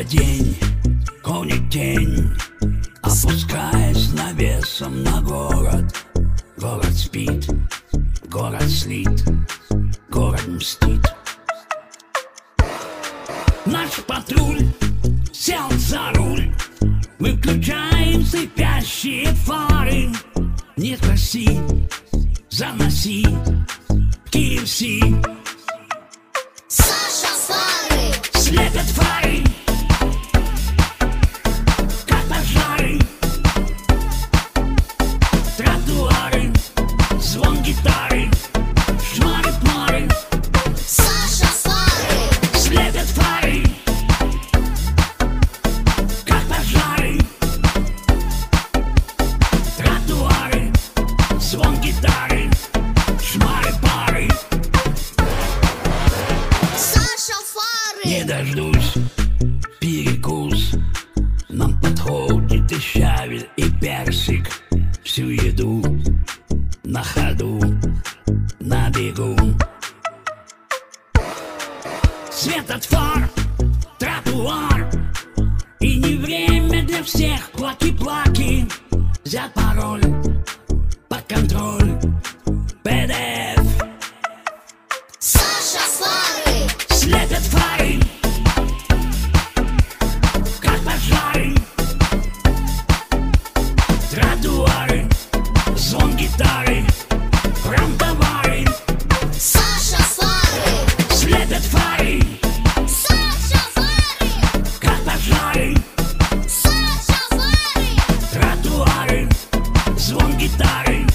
Снова день, гонит тень, опускаясь навесом на город. Город спит, город слит, город мстит. Наш патруль сел за руль, мы включаем слепящие фары. Не проси, заноси KFC. Саша, фары Слепят фары, как пожары. Тротуары, звон гитары, шмары-пмары. Саша, фары Слепят фары, как пожары. Тротуары, звон гитары, шмары-пары. Саша, фары Не дождусь перекус, нам подходит и щавель, и персик. Всю еду на ходу, на бегу. Светофор, тротуар, и не время для всех плаки-плаки. Взять пароль, под контроль, PDF. Саша, фары Слепят фары, как пожары. Тротуары, звон гитары, промтовары. Саша, фары Слепят фары, Саша, фары как пожары. Саша, фары Тротуары, звон гитары,